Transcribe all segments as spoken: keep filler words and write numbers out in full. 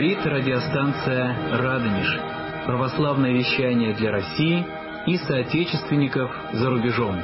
Говорит радиостанция «Радонеж». Православное вещание для России и соотечественников за рубежом.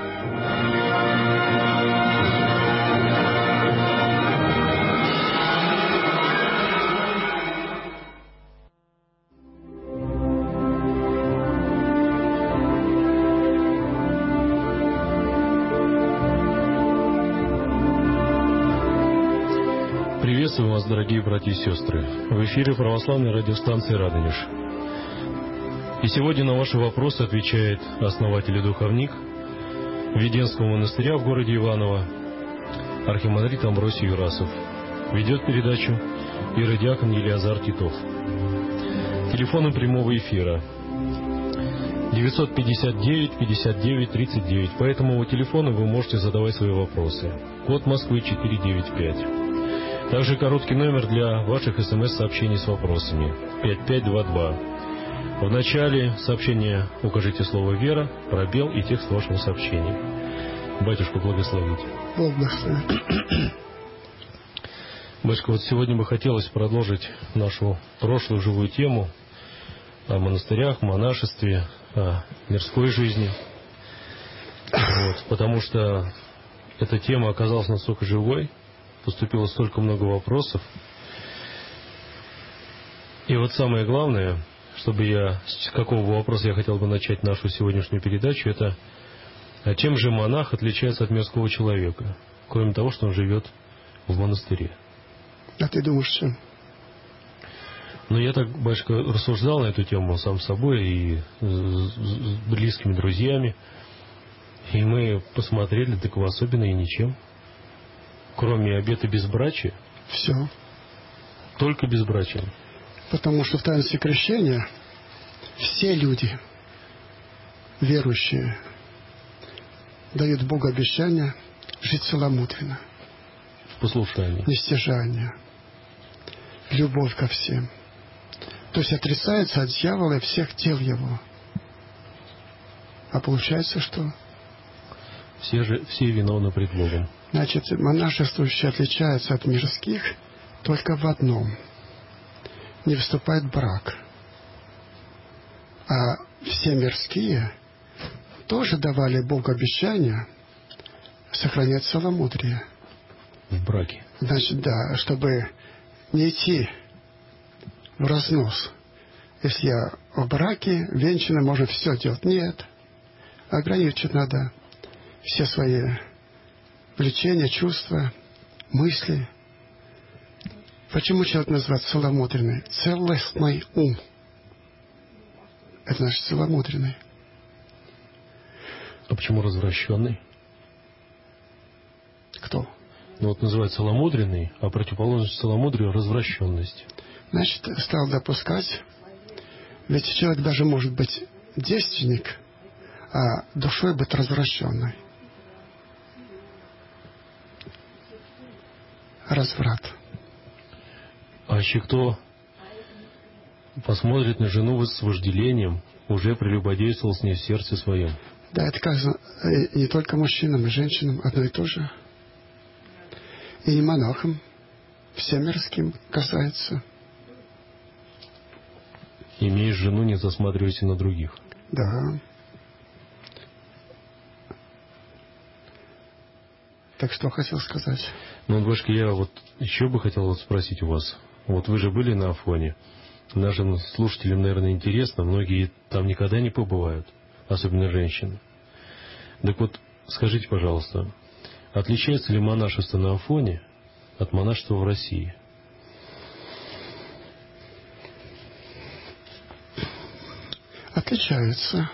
Приветствую вас, дорогие братья и сестры. В эфире православной радиостанции «Радонеж». И сегодня на ваши вопросы отвечает основатель и духовник Введенского монастыря в городе Иваново, архимандрит Амвросий Юрасов. Ведет передачу иеродиакон Елиазар Титов. Телефоны прямого эфира девятьсот пятьдесят девять пятьдесят девять тридцать девять. По этому телефону вы можете задавать свои вопросы. Код Москвы четыреста девяносто пять. Также короткий номер для ваших смс-сообщений с вопросами пять пять два два. В начале сообщения укажите слово «Вера», пробел и текст вашего сообщения. Батюшка, благословите. Бог благословит. Батюшка, вот сегодня бы хотелось продолжить нашу прошлую живую тему о монастырях, монашестве, о мирской жизни. Вот, потому что эта тема оказалась настолько живой, поступило столько много вопросов. И вот самое главное, чтобы я, с какого вопроса я хотел бы начать нашу сегодняшнюю передачу, это а чем же монах отличается от мирского человека, кроме того, что он живет в монастыре? А ты думаешь, чем? Ну, я так, батюшка, рассуждал на эту тему сам с собой и с близкими друзьями, и мы посмотрели, так особенно и ничем. Кроме обета безбрачия? Все. Только безбрачие. Потому что в таинстве крещения все люди, верующие, дают Богу обещание жить целомудренно. В послушании. Нестяжание. Любовь ко всем. То есть отрицается от дьявола и всех дел его. А получается, что? Все же, все виновны пред Богом. Значит, монашествующие отличаются от мирских только в одном. Не вступает в брак. А все мирские тоже давали Богу обещание сохранять целомудрие. В браке. Значит, да, чтобы не идти в разнос. Если я в браке, венчанно может все делать. Нет. Ограничить надо все свои влечения, чувства, мысли. Почему человек называется целомудренный? Целостный ум. Это значит целомудренный. А почему развращенный? Кто? Ну вот называется целомудренный, а противоположность целомудрию — развращенность. Значит, стал допускать. Ведь человек даже может быть девственник, а душой быть развращенной. Разврат. А еще кто посмотрит на жену с вожделением, уже прелюбодействовал с ней в сердце своем. Да, это сказано и не только мужчинам, и женщинам одно и то же. И не монахам, всем мирским касается. Имеешь жену, не засматривайся на других. Да. Так что хотел сказать? Ну, батюшка, я вот еще бы хотел вот спросить у вас. Вот вы же были на Афоне. Нашим слушателям, наверное, интересно. Многие там никогда не побывают. Особенно женщины. Так вот, скажите, пожалуйста, отличается ли монашество на Афоне от монашества в России? Отличается.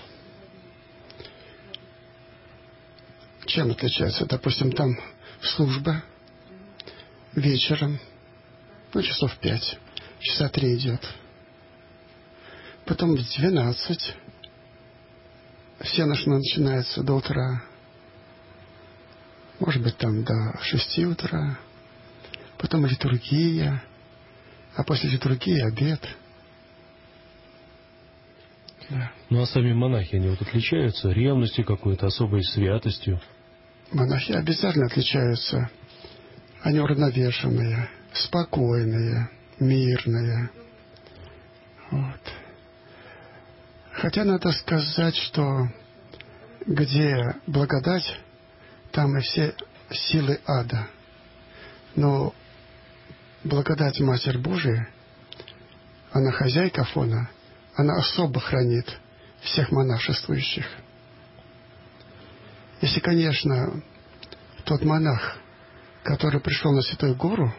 Чем отличается? Допустим, там служба вечером, ну, часов пять, часа три идет. Потом в двенадцать все начинается до утра. Может быть, там до шести утра. Потом литургия. А после литургии обед. Да. Ну, а сами монахи, они вот отличаются ревностью какой-то, особой святостью? Монахи обязательно отличаются. Они уравновешенные, спокойные, мирное. Вот. Хотя надо сказать, что где благодать, там и все силы ада. Но благодать Матерь Божия, она хозяйка Афона, она особо хранит всех монашествующих. Если, конечно, тот монах, который пришел на Святую Гору,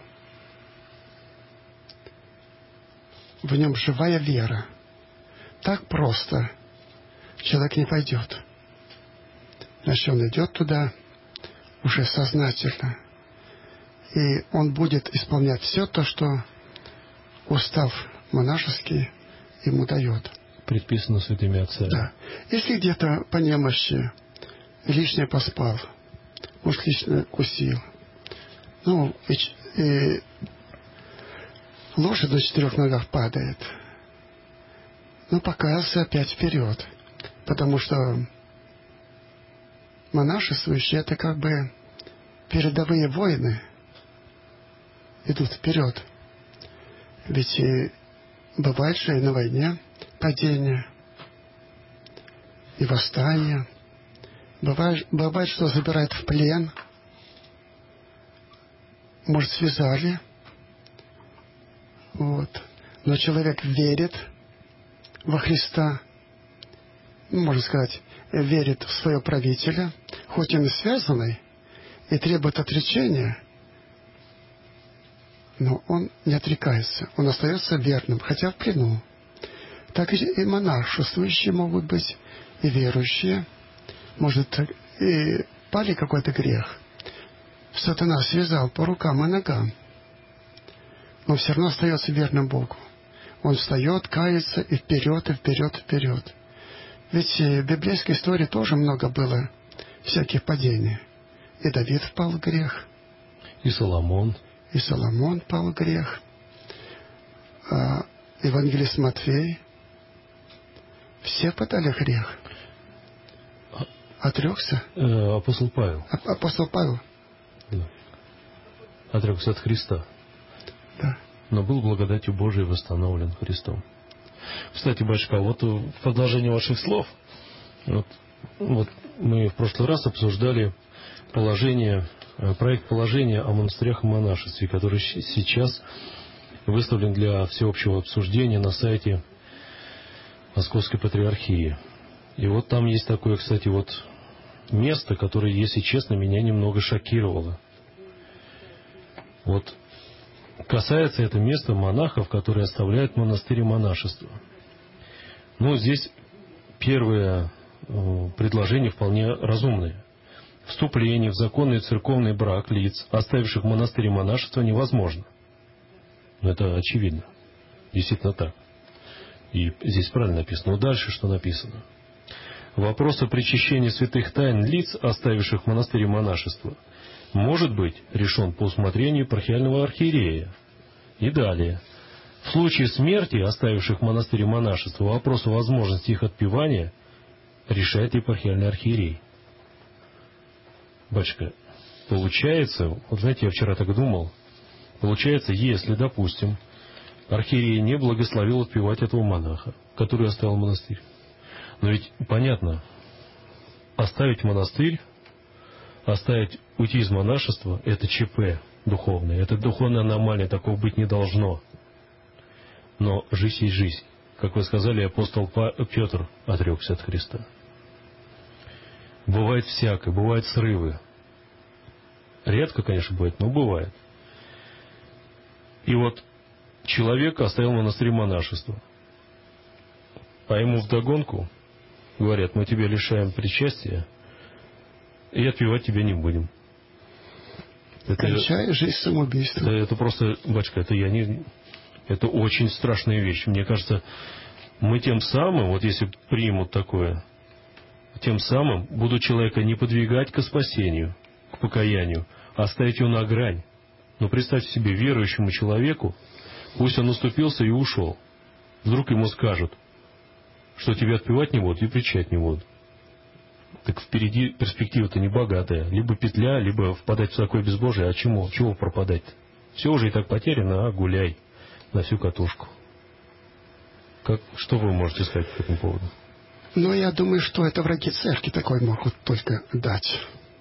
в нем живая вера, так просто человек не пойдет. Значит, он идет туда уже сознательно, и он будет исполнять все то, что устав монашеский ему дает. Предписано святыми отцами. Да. Если где-то по немощи лишнее поспал, может, лишнее кусил, ну, и, и лошадь на четырех ногах падает, ну, покаялся опять вперед, потому что монашествующие — это как бы передовые воины, идут вперед. Ведь и бывает же и на войне падения, и восстания. Бывает, бывает, что забирают в плен. Может, связали. Вот. Но человек верит во Христа, можно сказать, верит в своего правителя, хоть он и связанный, и требует отречения, но он не отрекается, он остается верным, хотя в плену. Так и монашествующие могут быть, и верующие. Может, и пали какой-то грех. Сатана связал по рукам и ногам, но все равно остается верным Богу. Он встает, кается, и вперед, и вперед, и вперед. Ведь в библейской истории тоже много было всяких падений. И Давид впал в грех. И Соломон. И Соломон впал в грех. А евангелист Матфей. Все падали в грех. Отрекся? Э, апостол Павел. А, апостол Павел. Да. Отрекся от Христа. Да. Но был благодатью Божией восстановлен Христом. Кстати, батюшка, вот в продолжение ваших слов, вот, вот мы в прошлый раз обсуждали положение, проект положения о монастырях и монашестве, который сейчас выставлен для всеобщего обсуждения на сайте Московской Патриархии. И вот там есть такое, кстати, вот место, которое, если честно, меня немного шокировало. Вот касается это места монахов, которые оставляют монастырь и монашество. Ну, здесь первое э, предложение вполне разумное. Вступление в законный церковный брак лиц, оставивших монастырь и монашество, невозможно. Но это очевидно. Действительно так. И здесь правильно написано. Но дальше что написано? Вопрос о причащении святых тайн лиц, оставивших монастырь и монашество, может быть решен по усмотрению епархиального архиерея. И далее. В случае смерти оставивших монастырь и монашество, вопрос о возможности их отпевания решает епархиальный архиерей. Батюшка, получается, вот знаете, я вчера так думал, получается, если, допустим, архиерей не благословил отпевать этого монаха, который оставил монастырь, но ведь понятно, оставить монастырь, оставить, уйти из монашества, это ЧП духовное, это духовная аномалия, такого быть не должно. Но жизнь есть жизнь. Как вы сказали, апостол Петр отрекся от Христа. Бывает всякое, бывают срывы. Редко, конечно, бывает, но бывает. И вот человек оставил монастырь монашества, а ему вдогонку говорят: мы тебя лишаем причастия и отпевать тебя не будем. Это, кончай жизнь самоубийством. Это, это просто, батюшка, это я не... Это очень страшная вещь. Мне кажется, мы тем самым, вот если примут такое, тем самым будут человека не подвигать к спасению, к покаянию, а оставить его на грань. Но представьте себе, верующему человеку, пусть он уступился и ушел, вдруг ему скажут, что тебя отпевать не будут и причать не будут. Так впереди перспектива-то небогатая. Либо петля, либо впадать в такое безбожие. А чему? Чего пропадать-то? Все уже и так потеряно, а гуляй. на всю катушку. Как, что вы можете сказать по этому поводу? Ну, я думаю, что это враги церкви такой могут только дать.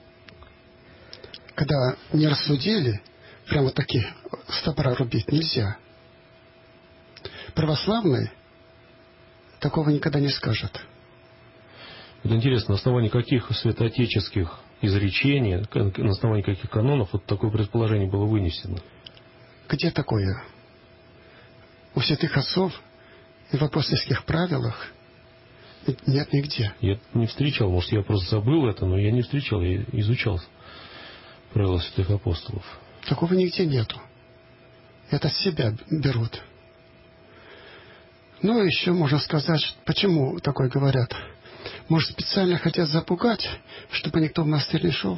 Когда не рассудили, прямо такие с топора рубить нельзя. Православные такого никогда не скажут. Вот интересно, на основании каких святоотеческих изречений, на основании каких канонов вот такое предположение было вынесено? Где такое? У святых отцов и в апостольских правилах нет нигде. Я не встречал, может, я просто забыл это, но я не встречал, я изучал правила святых апостолов. Такого нигде нету. Это с себя берут. Ну, еще можно сказать, почему такое говорят. Может, специально хотят запугать, чтобы никто в монастырь не шел?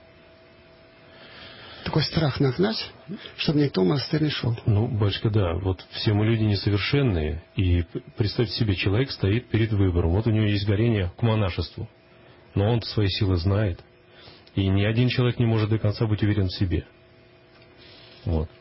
Такой страх нагнать, чтобы никто в монастырь не шел. Ну, батюшка, да, вот все мы люди несовершенные, и представьте себе, человек стоит перед выбором. Вот у него есть горение к монашеству, но он свои силы знает, и ни один человек не может до конца быть уверен в себе. Вот.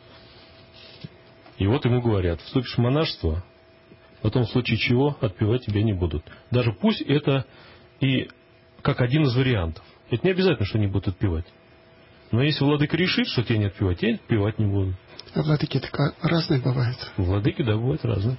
И вот ему говорят, вступишь в монашество, потом в случае чего отпевать тебя не будут. Даже пусть это и как один из вариантов. Это не обязательно, что они будут отпевать. Но если владыка решит, что тебя не отпевать, я отпевать не буду. А владыки так разные бывают. Владыки, да, бывают разные.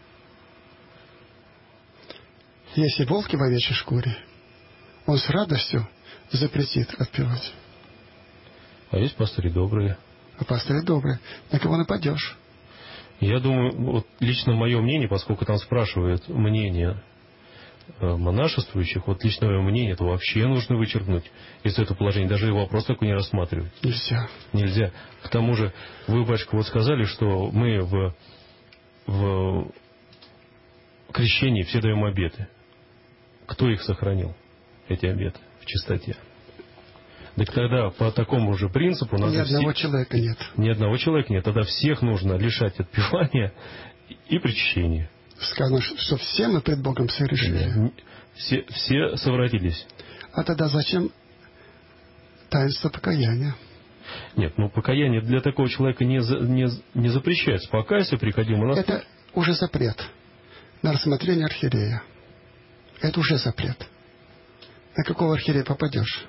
Если волки в овечьей шкуре, он с радостью запретит отпевать. А есть пастыри добрые. А пастыри добрые. На кого нападешь? Я думаю, вот лично мое мнение, поскольку там спрашивают мнение монашествующих, вот лично мое мнение, это вообще нужно вычеркнуть из этого положения. Даже и вопрос такой не рассматривать. Нельзя. Нельзя. К тому же, вы, батюшка, вот сказали, что мы в, в крещении все даем обеты. Кто их сохранил, эти обеты, в чистоте? Так тогда по такому же принципу... Ни Надо одного все... человека нет. Ни одного человека нет. Тогда всех нужно лишать отпевания и причащения. Сказано, что все мы пред Богом согрешили. Все, все совратились. А тогда зачем таинство покаяния? Нет, ну покаяние для такого человека не, за, не, не запрещается. Покайся, приходи в монастырь. Это уже запрет. На рассмотрение архиерея. Это уже запрет. На какого архиерея попадешь?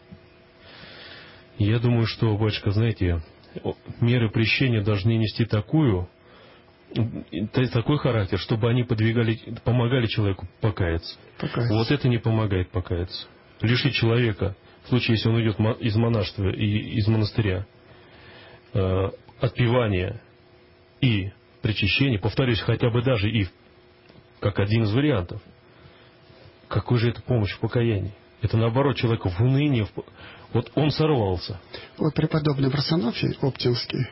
Я думаю, что, батюшка, знаете, меры прещения должны нести такую, такой характер, чтобы они подвигали, помогали человеку покаяться. покаяться. Вот это не помогает покаяться. Лишить человека, в случае, если он уйдет из монашества и из монастыря, отпевания и причащения, повторюсь, хотя бы даже и как один из вариантов, какой же это помощь в покаянии? Это наоборот человеку в унынии. Вот он сорвался. Вот преподобный Варсонофий Оптинский,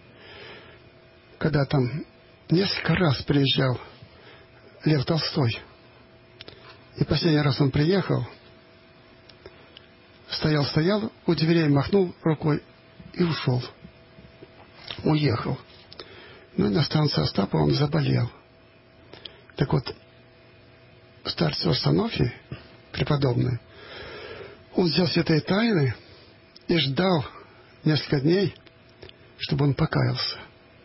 когда там несколько раз приезжал Лев Толстой, и последний раз он приехал, стоял-стоял, у дверей махнул рукой и ушел. Уехал. Ну и на станции Остапа он заболел. Так вот, старец Варсонофий, преподобный, он взял святые тайны и ждал несколько дней, чтобы он покаялся.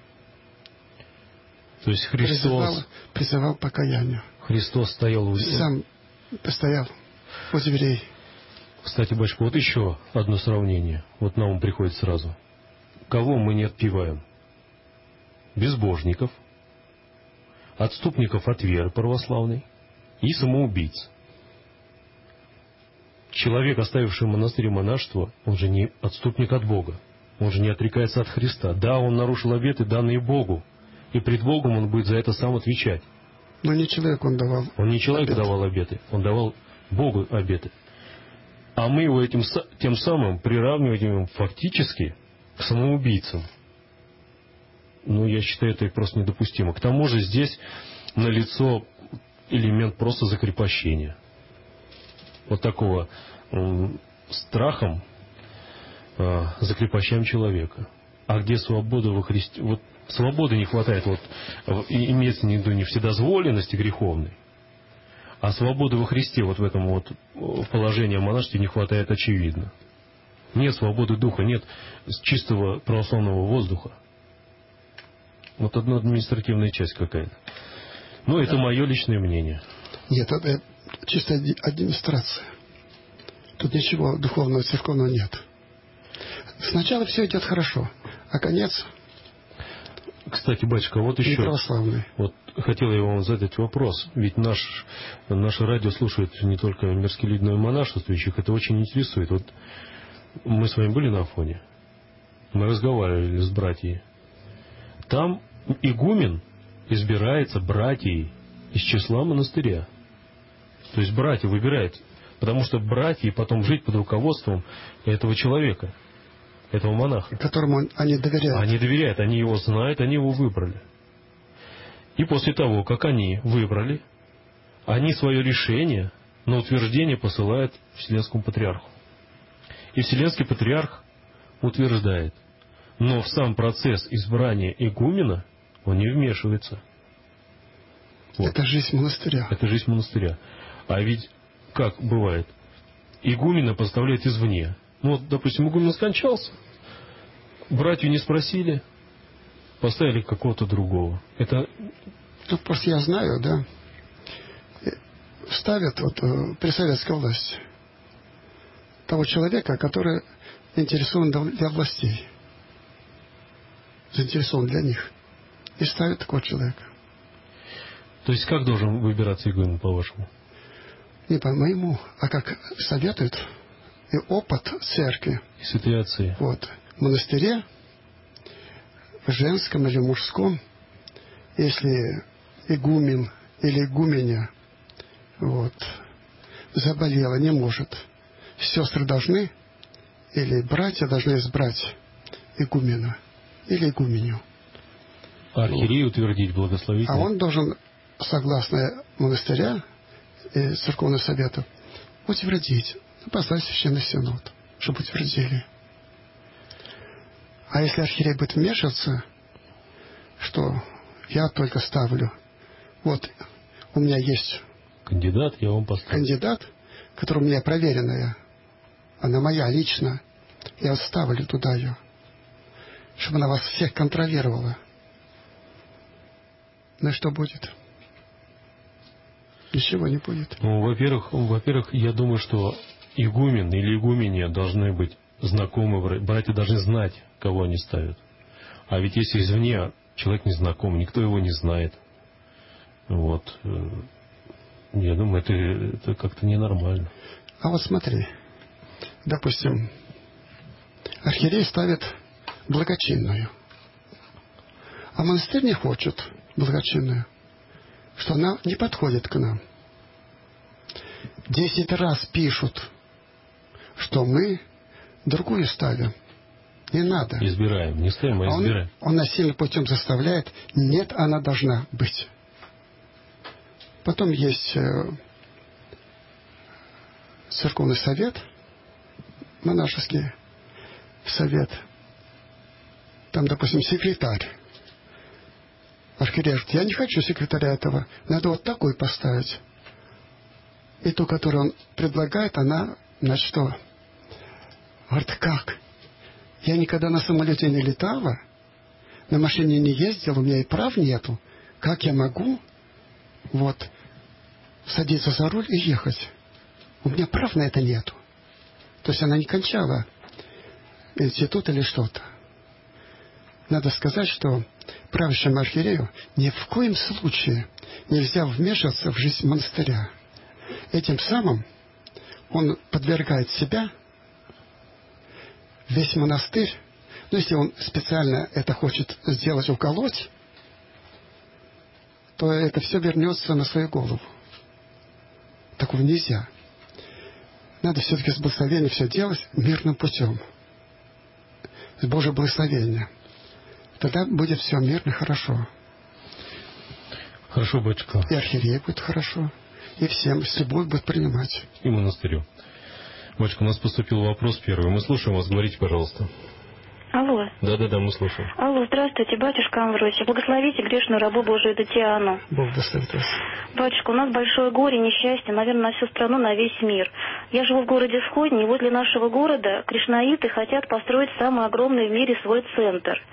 То есть Христос... Призывал, призывал покаянию. Христос стоял у... Сам постоял у дверей. Кстати, батюшка, вот еще одно сравнение. Вот на ум приходит сразу. Кого мы не отпеваем? Безбожников, отступников от веры православной и самоубийц. Человек, оставивший монастырь и монашество, он же не отступник от Бога. Он же не отрекается от Христа. Да, он нарушил обеты, данные Богу. И пред Богом он будет за это сам отвечать. Но не человек он давал. Он не человеку обеты. давал обеты. Он давал Богу обеты. А мы его этим, тем самым приравниваем фактически к самоубийцам. Ну, я считаю, это просто недопустимо. К тому же здесь налицо элемент просто закрепощения. Вот такого э, страхом э, закрепощаем человека. А где свобода во Христе? Вот свободы не хватает, вот, имеется в виду не вседозволенности греховной, а свободы во Христе, вот в этом вот положении в монашестве не хватает очевидно. Нет свободы духа, нет чистого православного воздуха. Вот одна административная часть какая-то. Ну, это да. Мое личное мнение. Нет, это чисто администрация. Тут ничего духовного, церковного нет. Сначала все идет хорошо, а конец... Кстати, батюшка, вот еще... Неправославный. Вот хотел я вам задать вопрос. Ведь наш, наше радио слушают не только мирские люди, но и монашествующих. Это очень интересует. Вот мы с вами были на Афоне. Мы разговаривали с братьями. Там игумен избирается братьей из числа монастыря. То есть братья выбирают. Потому что братья потом жить под руководством этого человека, этого монаха. Которому они доверяют. Они доверяют, они его знают, они его выбрали. И после того, как они выбрали, они свое решение на утверждение посылают Вселенскому Патриарху. И Вселенский Патриарх утверждает. Но в сам процесс избрания игумена он не вмешивается. Вот. Это жизнь монастыря. Это жизнь монастыря. А ведь, как бывает, игумена поставляют извне. Ну вот, допустим, игумен скончался, братью не спросили, поставили какого-то другого. Это... Ну, просто я знаю, да, ставят вот, при советской власти того человека, который интересован для властей, заинтересован для них, и ставят такого человека. То есть как должен выбираться игумен, по-вашему? Не по-моему, а как советуют, и опыт церкви. И святые отцы. Вот. В монастыре, в женском или мужском, если игумен или игуменя вот, заболела, не может, сестры должны, или братья должны избрать игумена или игуменю. А архиерей вот. Утвердить, благословить. А он должен, согласно монастыря и церковного совета, утвердить, послать священный синод, чтобы утвердили. А если архиерей будет вмешиваться, что я только ставлю, вот у меня есть кандидат, я вам поставлю. Кандидат, который у меня проверенная, она моя лично, я вот ставлю туда ее, чтобы она вас всех контролировала. Ну и что будет? Ничего не будет. Ну, во-первых, во-первых, я думаю, что игумен или игуменья должны быть знакомы, братья должны знать, кого они ставят. А ведь если извне человек не знаком, никто его не знает, вот, я думаю, это, это как-то ненормально. А вот смотри, допустим, архиерей ставит благочинную, а монастырь не хочет благочинную, что она не подходит к нам. Десять раз пишут, что мы другую ставим. Не надо. Избираем. Не ставим, а, а избираем. Он, он насильным путем заставляет. Нет, она должна быть. Потом есть э, церковный совет, монашеский совет. Там, допустим, секретарь. Архиерей говорит, я не хочу секретаря этого. Надо вот такой поставить. И ту, которую он предлагает, она, значит, что? Говорит, как? Я никогда на самолете не летала, на машине не ездила, у меня и прав нету. Как я могу вот садиться за руль и ехать? У меня прав на это нету. То есть она не кончала институт или что-то. Надо сказать, что правящему архиерею ни в коем случае нельзя вмешиваться в жизнь монастыря. Этим самым он подвергает себя, весь монастырь, ну, если он специально это хочет сделать, уколоть, то это все вернется на свою голову. Такого нельзя. Надо все-таки с благословения все делать мирным путем. С Божьего благословения. Тогда будет все мирно, хорошо. Хорошо, батюшка. И архиерей будет хорошо. И всем с любовью будет принимать. И монастырю. Батюшка, у нас поступил вопрос первый. Мы слушаем вас. Говорите, пожалуйста. Алло. Да-да-да, мы слушаем. Алло, здравствуйте, батюшка Амвросий. Благословите грешную рабу Божию Татьяну. Бог благословит вас. Батюшка, у нас большое горе, несчастье, наверное, на всю страну, на весь мир. Я живу в городе Сходни, и возле нашего города кришнаиты хотят построить самый огромный в мире свой центр.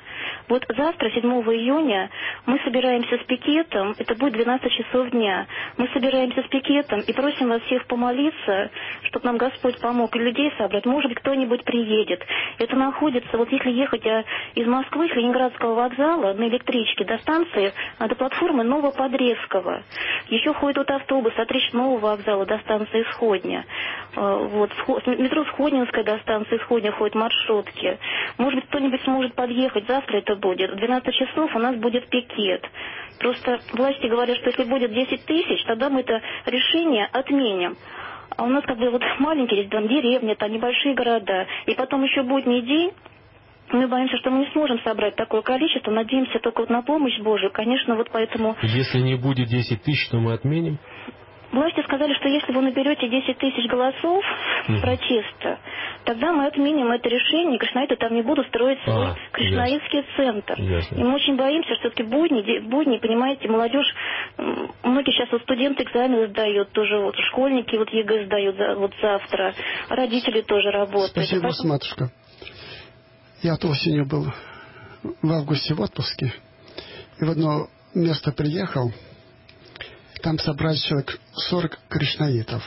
Вот завтра, седьмого июня, мы собираемся с пикетом, это будет двенадцать часов дня. Мы собираемся с пикетом и просим вас всех помолиться, чтобы нам Господь помог и людей собрать. Может быть, кто-нибудь приедет. Это находится, вот если ехать из Москвы, с Ленинградского вокзала на электричке до станции, до платформы Новоподревского. Еще ходит вот автобус от Речного вокзала до станции Сходня. Вот, метро Сходнинская до станции Сходня ходят маршрутки. Может быть, кто-нибудь сможет подъехать. Завтра это будет. В двенадцать часов у нас будет пикет. Просто власти говорят, что если будет десять тысяч, тогда мы это решение отменим. А у нас как бы вот маленькие там деревни, там небольшие города. И потом еще будний день. Мы боимся, что мы не сможем собрать такое количество. Надеемся только вот на помощь Божию. Конечно, вот поэтому... Если не будет десять тысяч, то мы отменим? Власти сказали, что если вы наберете десять тысяч голосов mm-hmm. протеста, тогда мы отменим это решение, кришнаиты там не будут строить свой а, кришнаитский yes. центр. Yes. И мы очень боимся, что все-таки будни, будни, понимаете, молодежь, многие сейчас вот студенты экзамены сдают, тоже вот школьники вот ЕГЭ сдают вот завтра, родители тоже работают. Спасибо, поэтому... матушка. Я от осенью был в августе в отпуске, и в одно место приехал. Там собрать человек сорок кришнаитов.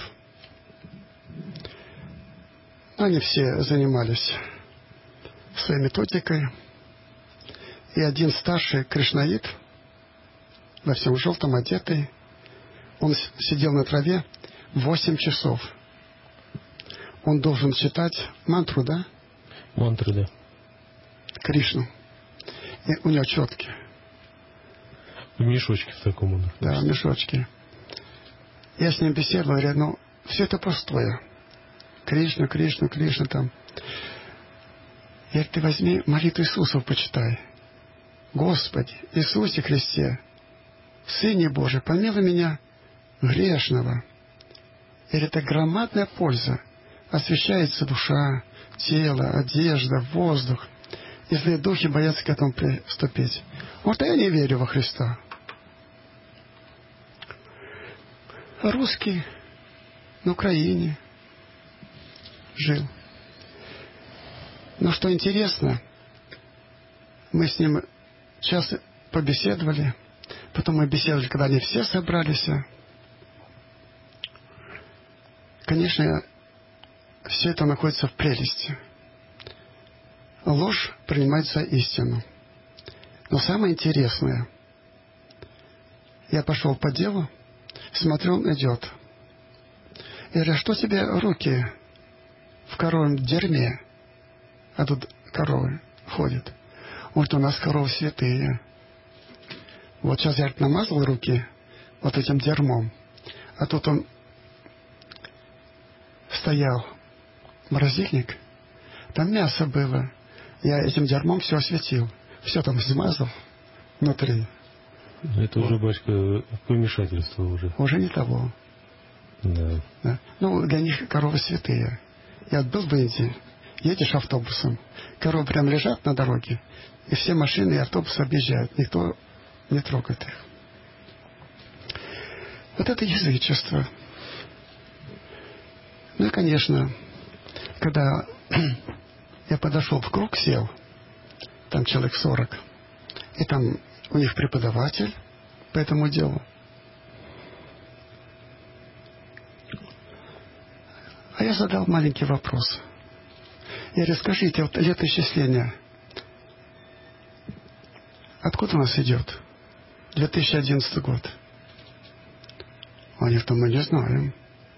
Они все занимались своей методикой. И один старший кришнаит, во всем желтом одетый, он сидел на траве восемь часов. Он должен читать мантру, да? Мантру, да. Кришну. И у него четки. В мешочке в таком он. Да, в мешочке. Я с ним беседовал, говорю, ну, все это пустое. Кришна, Кришна, Кришна там. Я говорю, ты возьми молитву Иисусов почитай. Господи, Иисусе Христе, Сыне Божий, помилуй меня, грешного. И это громадная польза. Освещается душа, тело, одежда, воздух. И злые духи боятся к этому приступить. Вот я не верю во Христа. Русский на Украине жил. Но что интересно, мы с ним час побеседовали, потом мы беседовали, когда они все собрались. Конечно, все это находится в прелести. Ложь принимает за истину. Но самое интересное, я пошел по делу, смотрю, он идет. Я говорю, что тебе руки в коровьем дерьме? А тут коровы ходят. Он говорит, у нас коровы святые. Вот сейчас я намазал руки вот этим дерьмом. А тут он стоял, морозильник, там мясо было. Я этим дерьмом все осветил. Все там смазал внутри. Это уже, батюшка, помешательство уже. Уже не того. Да. Да. Ну, для них коровы святые. Я был в Индии, едешь автобусом, коровы прям лежат на дороге, и все машины и автобусы объезжают. Никто не трогает их. Вот это язычество. Ну и, конечно, когда я подошел в круг, сел, там человек сорок, и там у них преподаватель по этому делу. А я задал маленький вопрос. Я говорю, скажите, вот летоисчисление откуда у нас идет? две тысячи одиннадцатый год. Они говорят, мы не знаем.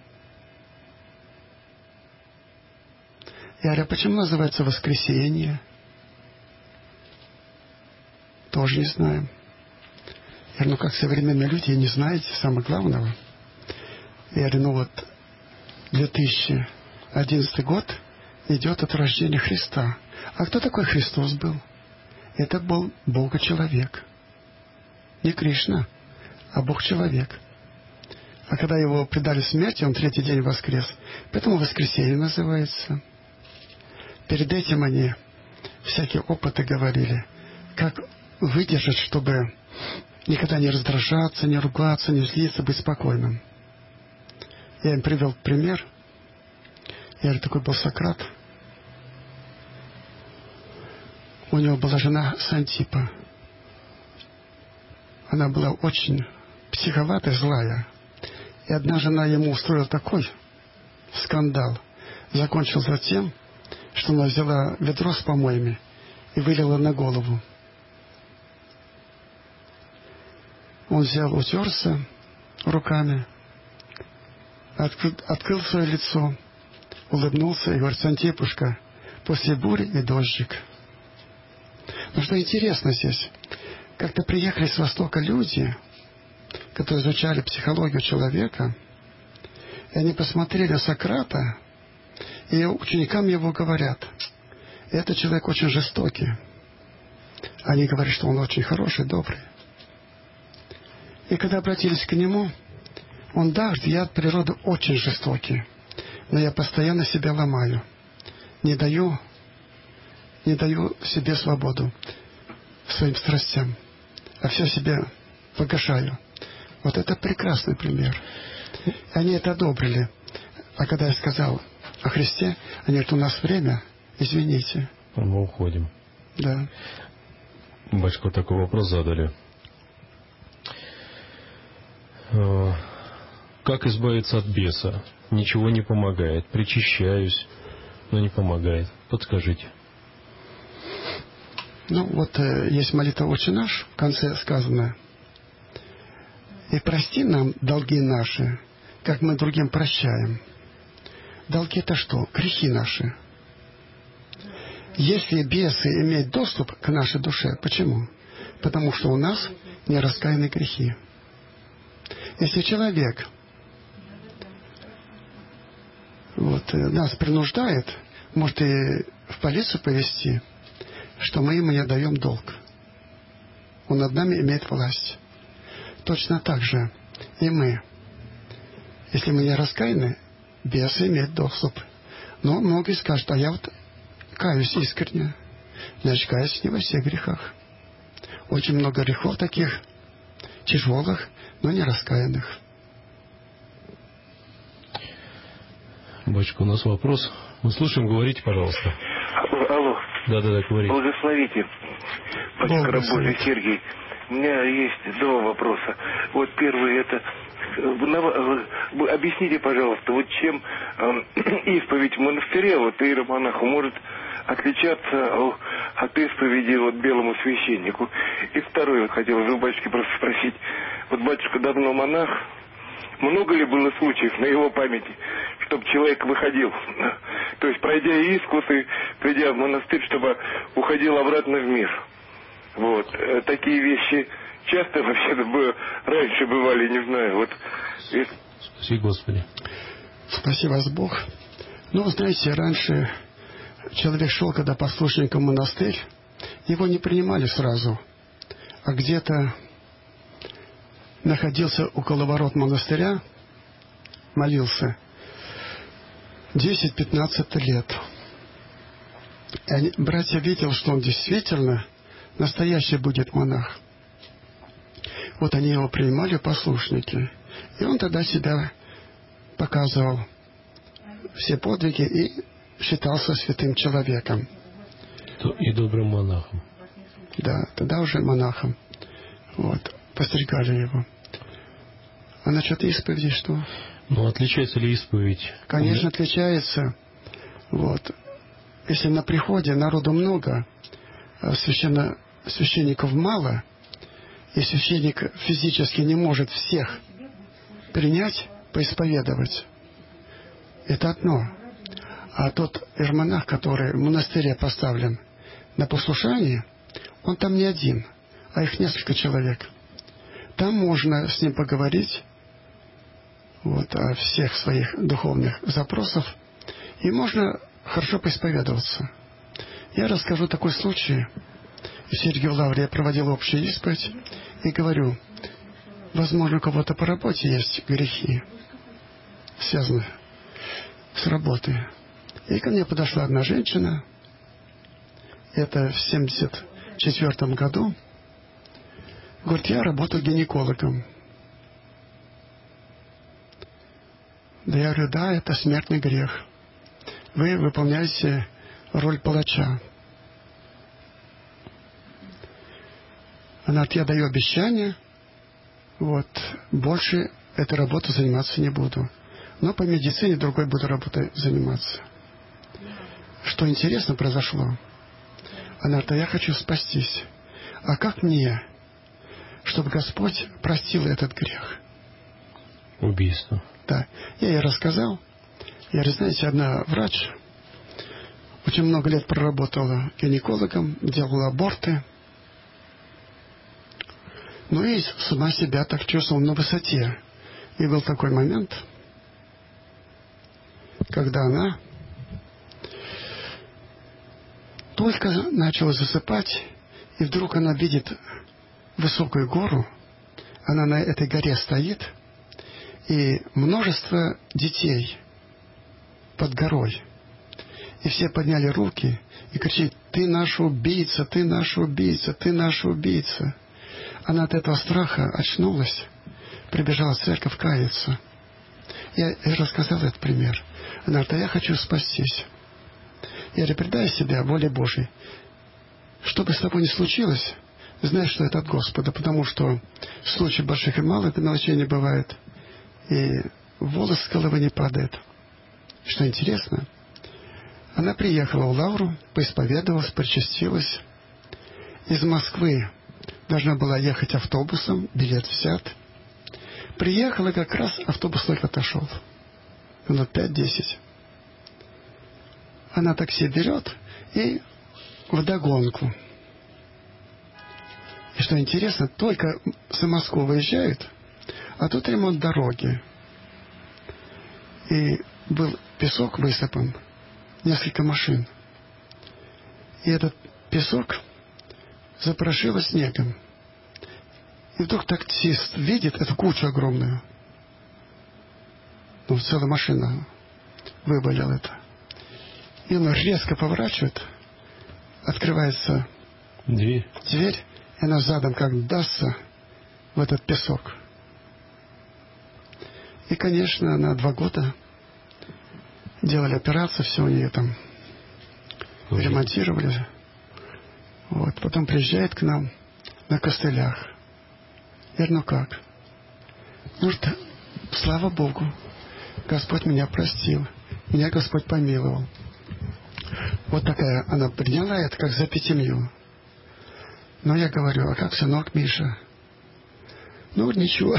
Я говорю, а почему называется воскресенье? Тоже не знаем. Я говорю, ну как современные люди, не знаете самого главного. Я говорю, ну вот две тысячи одиннадцатый год идет от рождения Христа. А кто такой Христос был? Это был Бога-человек. Не Кришна, а Бог-человек. А когда его предали смерти, он третий день воскрес. Поэтому воскресенье называется. Перед этим они всякие опыты говорили, как выдержать, чтобы никогда не раздражаться, не ругаться, не злиться, быть спокойным. Я им привел пример. Я говорю, такой был Сократ. У него была жена Сантипа. Она была очень психоватая, злая. И одна жена ему устроила такой скандал. Закончился тем, что она взяла ведро с помоями и вылила на голову. Он взял, утерся руками, открыл, открыл свое лицо, улыбнулся и говорит: Сантипушка, после бури и дождик. Но что интересно здесь, как-то приехали с Востока люди, которые изучали психологию человека, и они посмотрели Сократа, и ученикам его говорят: этот человек очень жестокий. Они говорят, что он очень хороший, добрый. И когда обратились к нему, он: да, я от природы очень жестокий, но я постоянно себя ломаю, не даю, не даю себе свободу своим страстям, а все себе погашаю. Вот это прекрасный пример. Они это одобрили. А когда я сказал о Христе, они говорят: у нас время, извините. Мы уходим. Да. Батюшка, такой вопрос задали. Как избавиться от беса? Ничего не помогает. Причащаюсь, но не помогает. Подскажите. Ну, вот э, есть молитва «Отче наш», в конце сказано: «И прости нам долги наши, как мы другим прощаем». Долги — это что? Грехи наши. Если бесы имеют доступ к нашей душе, почему? Потому что у нас нераскаянные грехи. Если человек вот, нас принуждает, может и в полицию повести, что мы ему не даем долг. Он над нами имеет власть. Точно так же и мы. Если мы не раскаяны, бесы имеют доступ. Но многие скажут: а я вот каюсь искренне. Значит, каюсь не во всех грехах. Очень много грехов таких, тяжелых, но не раскаянных. Батюшка, у нас вопрос. Мы слушаем, говорите, пожалуйста. Алло. Да-да-да, говорите. Благословите. Батюшка Рабожий Сергей. У меня есть два вопроса. Вот первый это... Объясните, пожалуйста, вот чем исповедь в монастыре, вот иеромонаху, может отличаться от исповеди вот белому священнику. И второе, хотел бы у батюшки просто спросить. Вот батюшка давно монах. Много ли было случаев на его памяти, чтобы человек выходил, то есть пройдя искусы, придя в монастырь, чтобы уходил обратно в мир? Вот. Такие вещи часто вообще раньше бывали, не знаю. Вот. Спаси Господи. Спаси вас Бог. Ну, знаете, раньше человек шел, когда послушником в монастырь, его не принимали сразу, а где-то находился около ворот монастыря, молился десять-пятнадцать лет. И они, братья видели, что он действительно настоящий будет монах. Вот они его принимали, послушники. И он тогда себя показывал все подвиги и считался святым человеком. И добрым монахом. Да, тогда уже монахом. Вот. Постригали его. А насчет исповеди что? Ну, отличается ли исповедь? Конечно, отличается. Вот. Если на приходе народу много, а священно, священников мало, и священник физически не может всех принять, поисповедовать, это одно. А тот иеромонах, который в монастыре поставлен на послушание, он там не один, а их несколько человек. Там можно с ним поговорить вот, о всех своих духовных запросах, и можно хорошо поисповедоваться. Я расскажу такой случай. В Сергиевой Лавре я проводил общую исповедь и говорю: возможно, у кого-то по работе есть грехи, связанные с работой. И ко мне подошла одна женщина, это в семьдесят четвёртом году, говорит: я работаю гинекологом. Да я говорю: да, это смертный грех. Вы выполняете роль палача. Она говорит, я даю обещание, вот, больше этой работой заниматься не буду. Но по медицине другой буду работой заниматься. Что интересно произошло. Она говорит, а я хочу спастись. А как мне, чтобы Господь простил этот грех? Убийство. Да. Я ей рассказал. Я говорю, знаете, одна врач очень много лет проработала гинекологом, делала аборты. Ну и сама себя так чувствовала на высоте. И был такой момент, когда она только начала засыпать, и вдруг она видит высокую гору, она на этой горе стоит, и множество детей под горой. И все подняли руки и кричат, ты наш убийца, ты наш убийца, ты наш убийца. Она от этого страха очнулась, прибежала в церковь каяться. Я рассказал этот пример. Она говорит, а я хочу спастись. Я говорю, предай себя воле Божьей. Что бы с тобой ни случилось, знай, что это от Господа, потому что в случае больших и малых мелочей не бывает, и волос с головы не падает. Что интересно, она приехала в Лавру, поисповедовалась, причастилась. Из Москвы должна была ехать автобусом, билет взят. Приехала, как раз автобус только отошел. Минут пять-десять. Она такси берет и вдогонку. И что интересно, только за Москву выезжают, а тут ремонт дороги. И был песок высыпан, несколько машин. И этот песок запорошило снегом. И вдруг таксист видит эту кучу огромную. Ну, целая машина выболела это. И он резко поворачивает, открывается дверь, дверь, и она задом как дастся в этот песок. И, конечно, на два года делали операцию, все у нее там Ой. ремонтировали. Вот. Потом приезжает к нам на костылях. Я говорю, ну как? Ну что, слава Богу, Господь меня простил, меня Господь помиловал. Вот такая она приняла это, как за пятимью. Но я говорю, а как сынок Миша? Ну, ничего.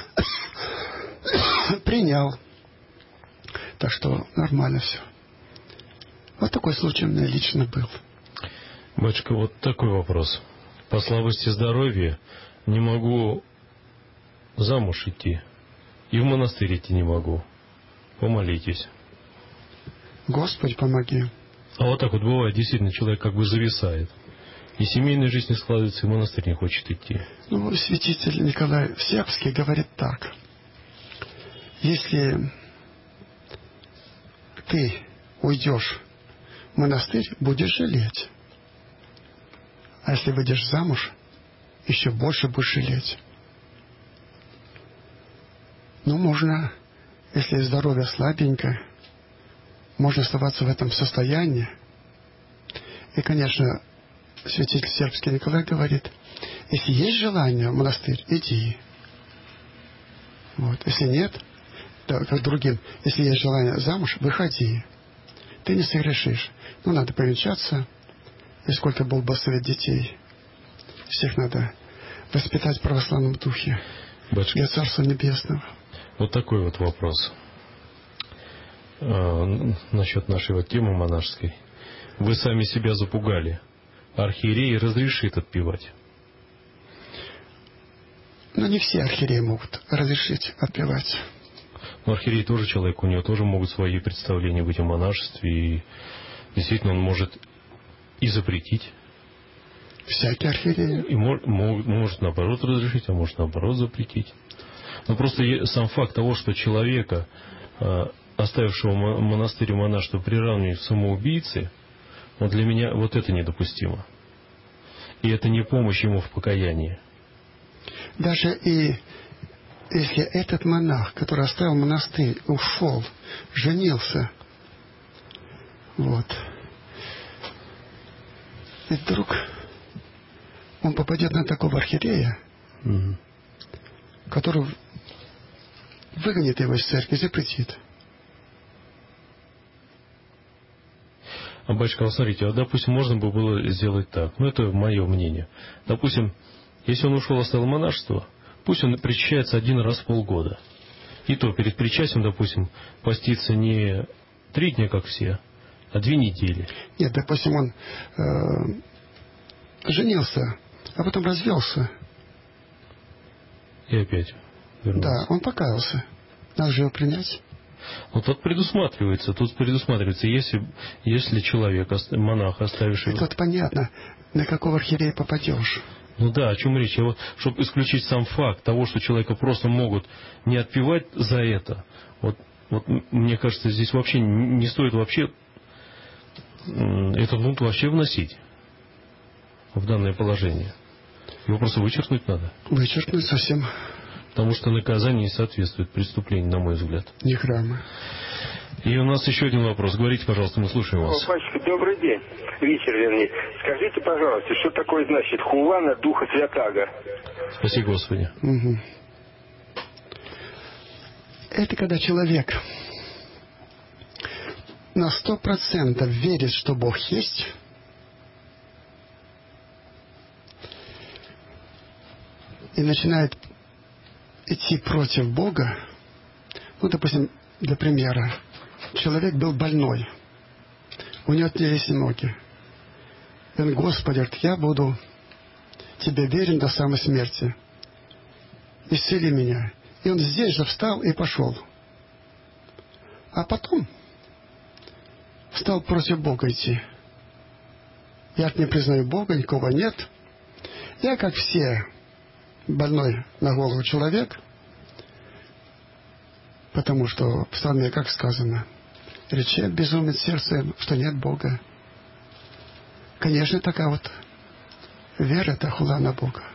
Принял. Так что нормально все. Вот такой случай у меня лично был. Батюшка, вот такой вопрос. По слабости здоровья не могу замуж идти. И в монастырь идти не могу. Помолитесь. Господь, помоги. А вот так вот бывает, действительно, человек как бы зависает. И семейная жизнь не складывается, и монастырь не хочет идти. Ну, святитель Николай Сербский говорит так. Если ты уйдешь в монастырь, будешь жалеть. А если выйдешь замуж, еще больше будешь жалеть. Ну, можно, если здоровье слабенькое, можно оставаться в этом состоянии. И, конечно, святитель Сербский Николай говорит, если есть желание в монастырь, иди. Вот. Если нет, да, как другим, если есть желание замуж, выходи. Ты не согрешишь. Ну, надо повенчаться. И сколько Бог благословит детей. Всех надо воспитать в православном духе. Батюшка, для Царства Небесного. Вот такой вот вопрос. А, насчет нашей вот темы монашеской. Вы сами себя запугали. Архиерей разрешит отпевать. Но не все архиереи могут разрешить отпевать. Но архиерей тоже человек, у него тоже могут свои представления быть о монашестве. И действительно он может и запретить. Всякий архиерей. И может, может наоборот разрешить, а может наоборот запретить. Но просто сам факт того, что человека, оставившего монастырь и монашество, приравнивают к самоубийце, вот для меня вот это недопустимо. И это не помощь ему в покаянии. Даже и если этот монах, который оставил монастырь, ушел, женился, вот, и вдруг он попадет на такого архиерея, угу. который выгонит его из церкви, запретит. А, батюшка, смотрите, а, допустим, можно бы было сделать так. Ну, это мое мнение. Допустим, если он ушел, оставил монашество, пусть он причащается один раз в полгода. И то перед причастием, допустим, поститься не три дня, как все, а две недели. Нет, допустим, он э, женился, а потом развелся. И опять вернулся. Да, он покаялся. Надо же его принять. Вот тут предусматривается, тут предусматривается, если, если человек, монах, оставивший... Это вот понятно, на какого архиерея попадешь. Ну да, о чем речь? Я вот, чтобы исключить сам факт того, что человека просто могут не отпевать за это, вот, вот мне кажется, здесь вообще не стоит вообще этот пункт вообще вносить в данное положение. Его просто вычеркнуть надо. Вычеркнуть совсем. Потому что наказание не соответствует преступлению, на мой взгляд. Ни грамма. И у нас еще один вопрос. Говорите, пожалуйста, мы слушаем вас. О, батюшка, добрый день. Вечер, вернее. Скажите, пожалуйста, что такое значит хула на Духа Святаго? Спаси Господи. Угу. Это когда человек на сто процентов верит, что Бог есть, и начинает идти против Бога. Ну, допустим, для примера, человек был больной, у него отнялись ноги. И он: Господи, я буду Тебе верен до самой смерти. Исцели меня. И он здесь же встал и пошел. А потом стал против Бога идти. Я не признаю Бога, никого нет. Я, как все, больной на голову человек, потому что в псалме, как сказано, речет безумец сердцем, что нет Бога. Конечно, такая вот вера — это хула на Бога.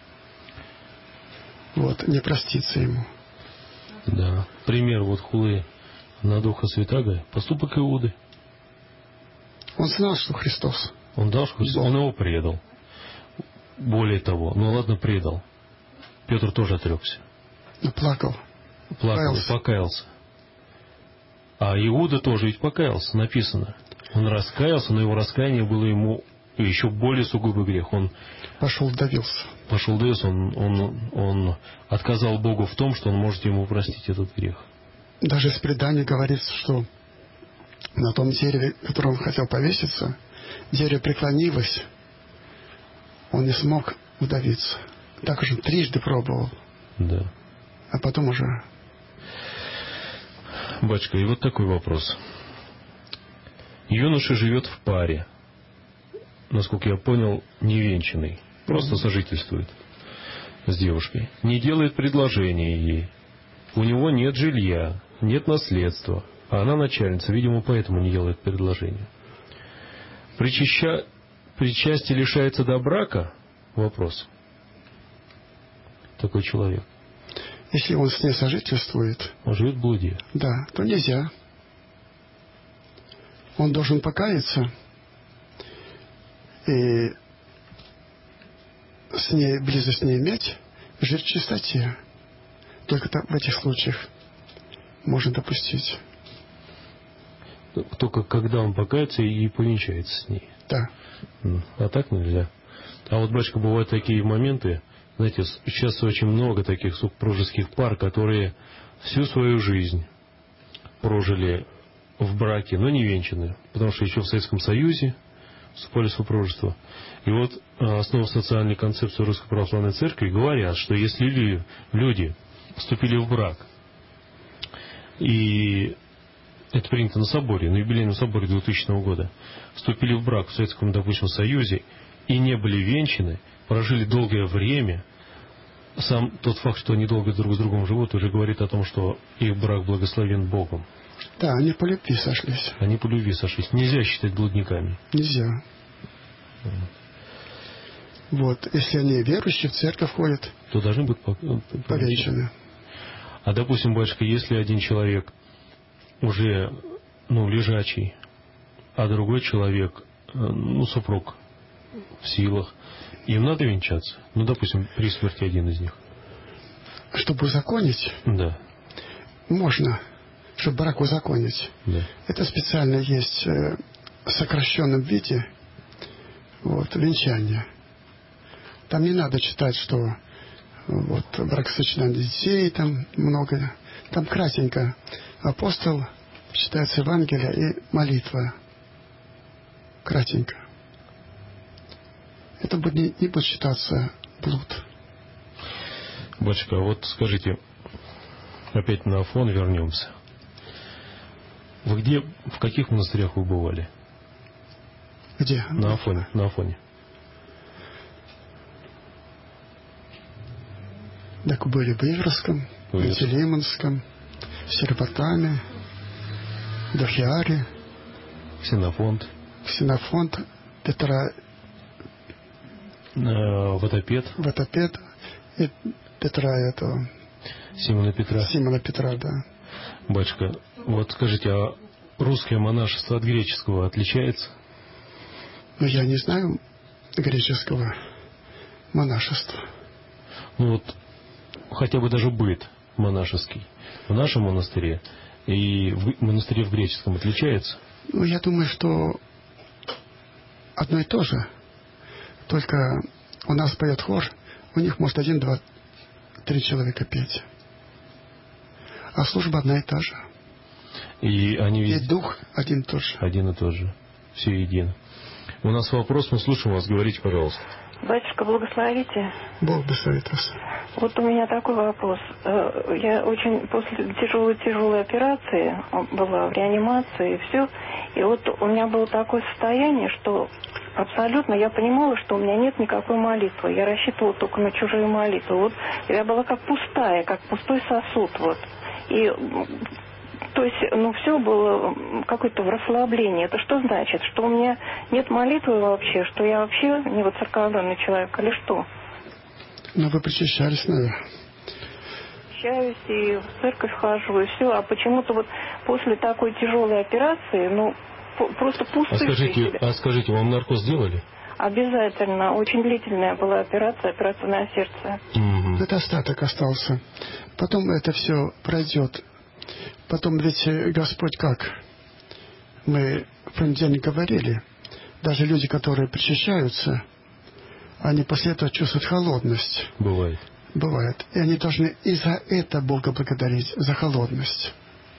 Вот, не проститься ему. Да. Пример вот хулы на Духа Святаго — поступок Иуды. Он знал, что Христос. Он дал, что Христос, он его предал. Более того, ну ладно, предал. Петр тоже отрекся. Но плакал. Плакал покаялся. и покаялся. А Иуда тоже ведь покаялся, написано. Он раскаялся, но его раскаяние было ему еще более сугубый грех. Он пошел давился. Пошел давился, он, он, он отказал Богу в том, что он может ему простить этот грех. Даже из предания говорится, что на том дереве, которое он хотел повеситься, дерево преклонилось, он не смог удавиться. Так же трижды пробовал. Да. А потом уже... Батюшка, и вот такой вопрос. Юноша живет в паре, насколько я понял, невенчанный, просто mm-hmm. сожительствует с девушкой, не делает предложения ей, у него нет жилья, нет наследства, а она начальница, видимо, поэтому не делает предложения. Причаща... Причастие лишается до брака? Вопрос. Такой человек. Если он с ней сожительствует, он живет в блуде. Да, то нельзя. Он должен покаяться и с ней, близость не иметь, жить в чистоте. Только так, в этих случаях можно допустить. Только когда он покается и повенчается с ней. Да. А так нельзя. А вот, батюшка, бывают такие моменты, знаете, сейчас очень много таких супружеских пар, которые всю свою жизнь прожили в браке, но не венчаны, потому что еще в Советском Союзе вступали в супружество. И вот основа социальной концепции Русской Православной Церкви говорят, что если люди вступили в брак, и это принято на соборе, на юбилейном соборе двухтысячного года, вступили в брак в Советском, допустим, Союзе и не были венчаны, прожили долгое время, сам тот факт, что они долго друг с другом живут, уже говорит о том, что их брак благословен Богом. Да, они по любви сошлись. Они по любви сошлись. Нельзя считать блудниками. Нельзя. Mm. Вот, если они верующие, в церковь ходят, то должны быть повенчаны. А, допустим, батюшка, если один человек уже, ну, лежачий, а другой человек, ну, супруг, в силах. Им надо венчаться? Ну, допустим, при смерти один из них. Чтобы узаконить? Да. Можно, чтобы брак узаконить. Да. Это специально есть э, в сокращенном виде вот, венчание. Там не надо читать, что вот, бракосочетание детей, там много. Там кратенько апостол, читается Евангелие и молитва. Кратенько. Это будет, не, не будет считаться блуд. Батюшка, а вот скажите, опять на Афон вернемся. Вы где, в каких монастырях вы бывали? Где? На Афоне. На Афоне. Так были в Иверском, в Антилиманском, в Серпатаме, в Дахиаре, Ксенофонт, Ксенофонт, Петра, э, Ватопед, Ватопед и Петра этого. Симона Петра. Симона Петра, да. Батюшка, вот скажите, а русское монашество от греческого отличается? Ну, я не знаю греческого монашества. Ну вот, хотя бы даже быт монашеский в нашем монастыре и в монастыре в греческом отличается? Ну, я думаю, что одно и то же. Только у нас поет хор, у них может один, два, три человека петь. А служба одна и та же. И они и ведь... дух один и тот же. Один и тот же. Все едино. У нас вопрос, мы слушаем вас. Говорите, пожалуйста. Батюшка, благословите. Бог благословит вас. Вот у меня такой вопрос. Я очень после тяжелой-тяжелой операции была в реанимации и все. И вот у меня было такое состояние, что абсолютно я понимала, что у меня нет никакой молитвы. Я рассчитывала только на чужие молитвы. Вот я была как пустая, как пустой сосуд. Вот. И то есть, ну, все было какое-то в расслаблении. Это что значит? Что у меня нет молитвы вообще? Что я вообще не воцерковленный человек? Или что? Ну, вы причащались, наверное. Причащаюсь и в церковь хожу, и все. А почему-то вот после такой тяжелой операции, ну, просто пустышка. А скажите, а скажите, вам наркоз сделали? Обязательно. Очень длительная была операция, операция на сердце. Угу. Это остаток остался. Потом это все пройдет. Потом ведь Господь как? Мы в понедельник говорили, даже люди, которые причащаются, они после этого чувствуют холодность. Бывает. Бывает. И они должны и за это Бога благодарить, за холодность.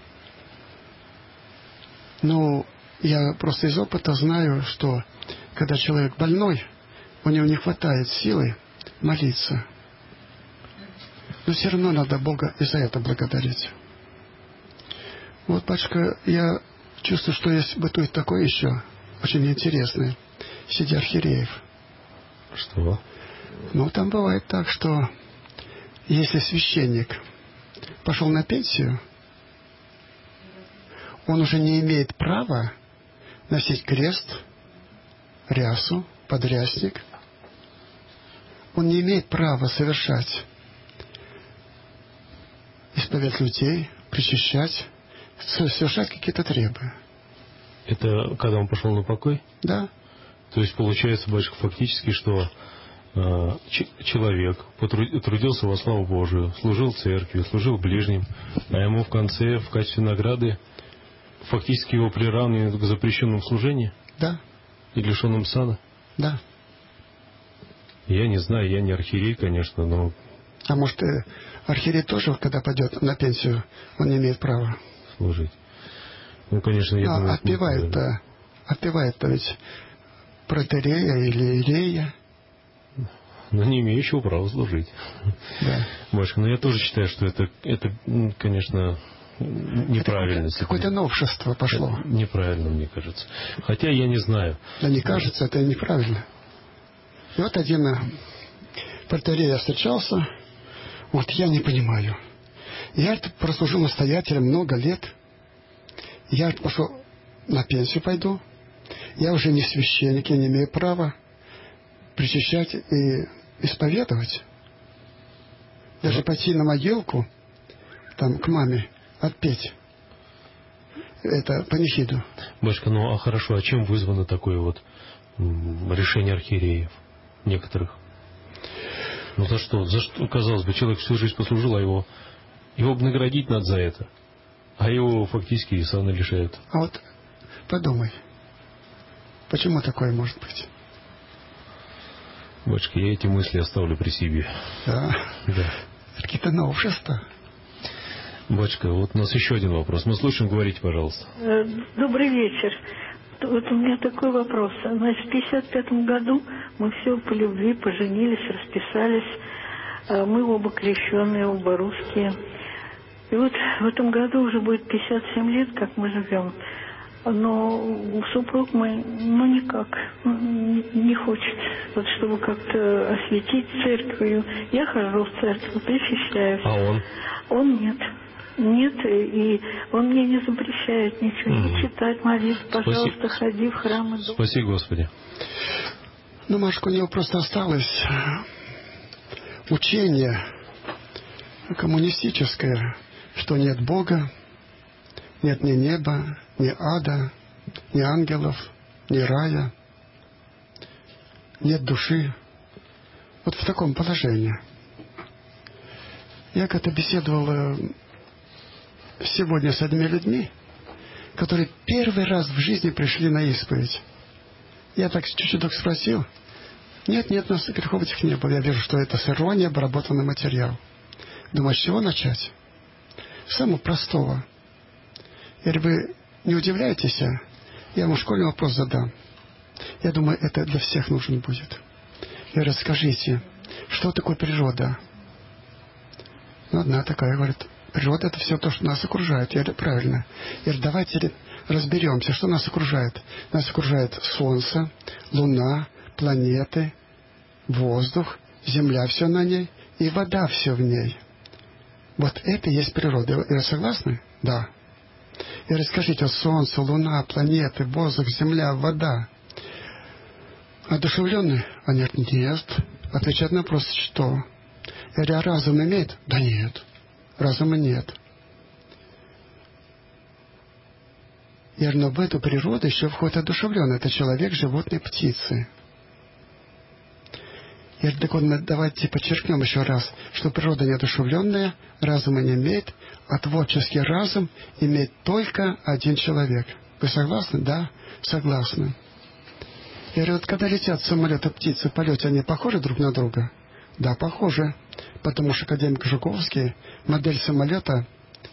Ну, я просто из опыта знаю, что когда человек больной, у него не хватает силы молиться. Но все равно надо Бога и за это благодарить. Вот, батюшка, я чувствую, что есть бытует такое еще, очень интересное, среди архиереев. Что? Ну, там бывает так, что если священник пошел на пенсию, он уже не имеет права носить крест, рясу, подрясник. Он не имеет права совершать, исповедать людей, причащать, совершать какие-то требы. Это когда он пошел на покой? Да. То есть получается, батюшка, фактически, что э, ч- человек потрудился во славу Божию, служил церкви, служил ближним, а ему в конце, в качестве награды, фактически его приравнивают к запрещенному служению? Да. И лишенным сана? Да. Я не знаю, я не архиерей, конечно, но... А может, архиерей тоже, когда пойдет на пенсию, он не имеет права служить? Ну, конечно, я а, думаю... Отпевает-то, отпевает-то ведь протоиерея или иерея. Но не имеющего права служить. Да. Батюшка, но я тоже считаю, что это, это конечно, неправильно. Это какое-то новшество пошло. Это неправильно, мне кажется. Хотя я не знаю. Да не кажется, это неправильно. И вот один протоиерей встречался, вот я не понимаю. Я прослужил настоятелем много лет. Я пошел на пенсию пойду. Я уже не священник, я не имею права причащать и исповедовать. Даже пойти на могилку, там, к маме, отпеть. Это панихиду. Батюшка, ну а хорошо, а чем вызвано такое вот решения архиереев некоторых. Ну за что? За что, казалось бы, человек всю жизнь послужил, а его, его наградить надо за это. А его фактически и сам лишают. А вот подумай, почему такое может быть? Батюшка, я эти мысли оставлю при себе. Да? Да. Какие-то новшества. Батюшка, вот у нас еще один вопрос. Мы слушаем, говорите, пожалуйста. Добрый вечер. Вот у меня такой вопрос. Значит, в пятьдесят пятом году мы все по любви поженились, расписались. Мы оба крещенные, оба русские. И вот в этом году уже будет пятьдесят семь лет, как мы живем. Но супруг мой, ну, никак, не хочет, вот, чтобы как-то осветить церковью. Я хожу в церковь, причащаюсь. А он? Он нет. Нет, и он мне не запрещает ничего, Mm. не читать, молиться, пожалуйста, Спаси... ходи в храм. И Спаси Господи. Ну, Машка, у него просто осталось учение коммунистическое, что нет Бога, нет ни неба, ни ада, ни ангелов, ни рая, нет души. Вот в таком положении. Я как-то беседовал сегодня с одними людьми, которые первый раз в жизни пришли на исповедь. Я так чуть-чуть так спросил. Нет, нет, у нас грехов этих не было. Я вижу, что это с иронией обработанный материал. Думаю, с чего начать? С самого простого. Я говорю, вы не удивляетесь? Я вам школьный вопрос задам. Я думаю, это для всех нужен будет. Я говорю, скажите, что такое природа? Ну, одна такая говорит, природа — это все то, что нас окружает. Я говорю, правильно. Я говорю, давайте разберемся, что нас окружает. Нас окружает Солнце, Луна, планеты, воздух, Земля все на ней и вода все в ней. Вот это и есть природа. Вы согласны? Да. И расскажите, вот Солнце, Луна, планеты, воздух, Земля, вода. Одушевленные? Они говорят, нет. Отвечают на вопрос, что? Я говорю, а разум имеет? Да нет. Разума нет. Я говорю, но в эту природу еще входит одушевленный. Это человек, животные, птицы. Я говорю, так вот, давайте подчеркнем еще раз, что природа неодушевленная, разума не имеет, а творческий разум имеет только один человек. Вы согласны? Да, согласны. Я говорю, вот когда летят самолеты, птицы в полете, они похожи друг на друга? Да, похожи. Потому что академик Жуковский модель самолета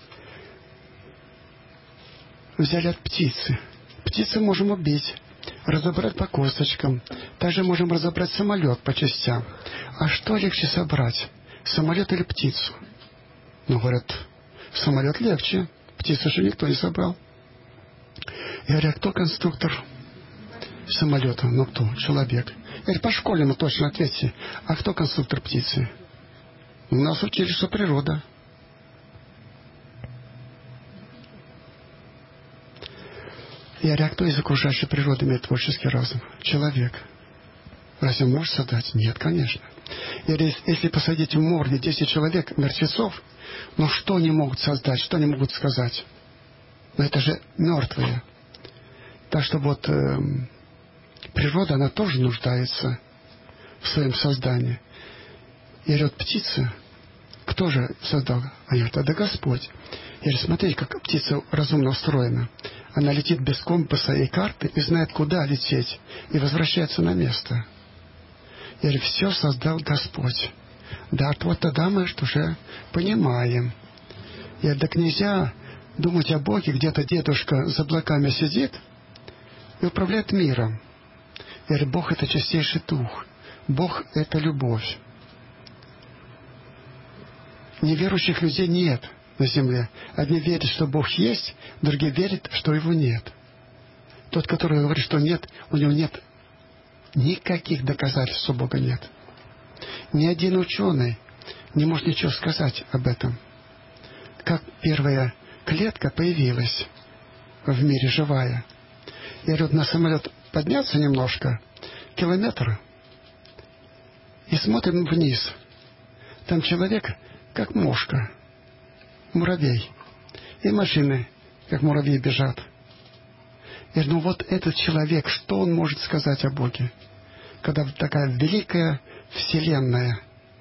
взяли от птицы. Птицу можем убить, разобрать по косточкам. Также можем разобрать самолет по частям. А что легче собрать? Самолет или птицу? Ну, говорят, самолет легче. Птицу же никто не собрал. Я говорю, а кто конструктор самолета? Ну, кто? Человек. Я говорю, по школьному точно ответьте. А кто конструктор птицы? У нас учили, что природа. Я говорю, а кто из окружающей природы имеет творческий разум? Человек. Разве можешь создать? Нет, конечно. Я говорю, если посадить в морге десять человек, мертвецов, ну что они могут создать, что они могут сказать? Но это же мертвые. Так что вот э, природа, она тоже нуждается в своем создании. Я говорю, вот птицы, кто же создал? Они говорят, это Господь. Я говорю, смотрите, как птица разумно устроена. Она летит без компаса и карты и знает, куда лететь, и возвращается на место. Я говорю, все создал Господь. Да, вот тогда мы уже понимаем. Я говорю, так нельзя думать о Боге, где-то дедушка за облаками сидит и управляет миром. Я говорю, Бог — это чистейший дух. Бог — это любовь. Неверующих людей нет на земле. Одни верят, что Бог есть, другие верят, что Его нет. Тот, который говорит, что нет, у него нет никаких доказательств, что Бога нет. Ни один ученый не может ничего сказать об этом. Как первая клетка появилась в мире живая. Я говорю, на самолет подняться немножко, километр, и смотрим вниз. Там человек, как мошка, муравей. И машины, как муравьи, бежат. И ну вот этот человек, что он может сказать о Боге? Когда такая великая вселенная,